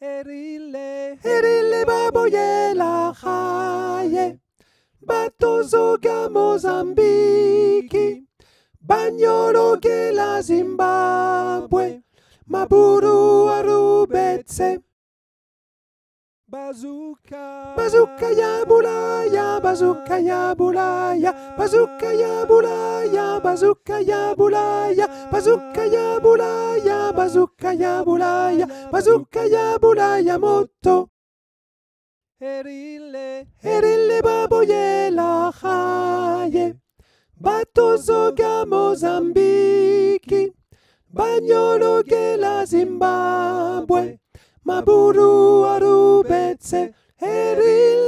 Erile baboyela haye, batozoga Mozambiki, Banyolo gela Zimbabwe, Maburu arubetse. Bazooka ya bulaya, bazooka ya bulaya, bazooka ya bulaya, bazooka ya bulaya, bazooka ya bulaya, bazooka ya bulaya, bazooka ya bulaya moto. Erile baboyela haye, batozoga Mozambiki, Banyolo gela Zimbabwe, Maburu arubetse, Erile